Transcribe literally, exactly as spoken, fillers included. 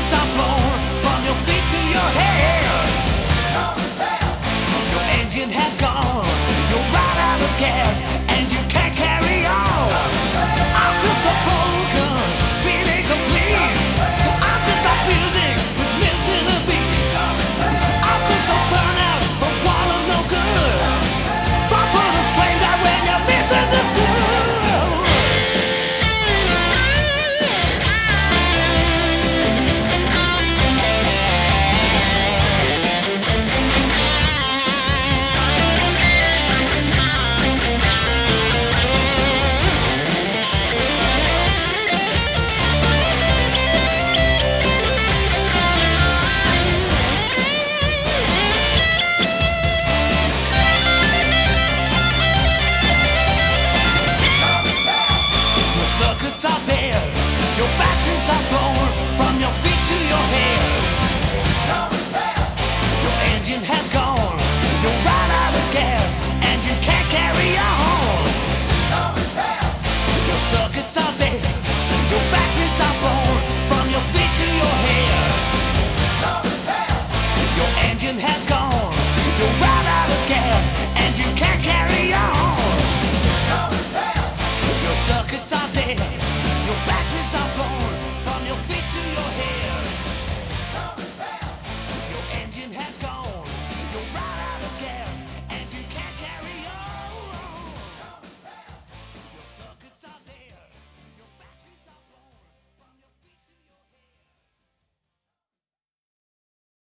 batteries are blown from your feet to your head. Your engine has gone, you're right out of gas, and you can't carry on. I feel so broken, feeling complete. I'm just like music with missing a beat. I feel so burned out, but water's no good. Fall for the flames out when you're misunderstood. Circuits are dead, your batteries are blown from your feet to your head. Your engine has gone, you're right out of gas, and you can't carry on. Your circuits are